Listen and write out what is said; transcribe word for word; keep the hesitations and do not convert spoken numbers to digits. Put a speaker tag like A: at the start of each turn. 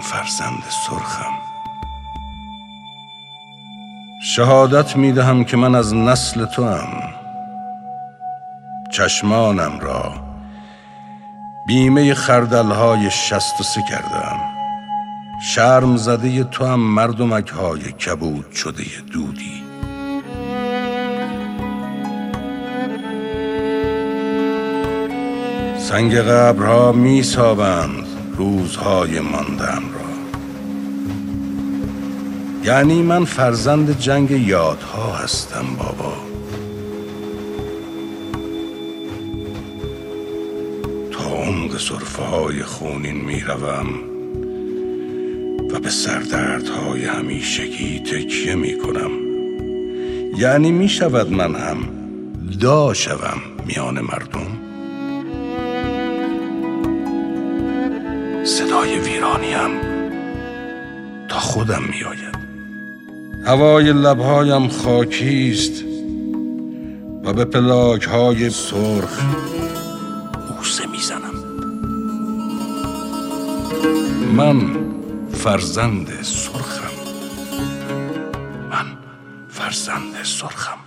A: فرزند سرخم. شهادت میدهم که من از نسل توام. چشمانم را بیمه خردلهای شست و سه کردم. شرم زده تو هم مردمک‌های کبود شده دودی. سنگ قبرها می سابند روزهای ماندم را. یعنی من فرزند جنگ یادها هستم بابا. تا عمق سرفه های خونین می روم و به سردردهای همیشگی تکیه می کنم. یعنی می شود من هم دا شوم میان مردم. صدای ویرانیم تا خودم می آید. هوای لبهایم خاکیست و به پلاک‌های سرخ بوسه می زنم. من فرزند سرخم. من فرزند سرخم.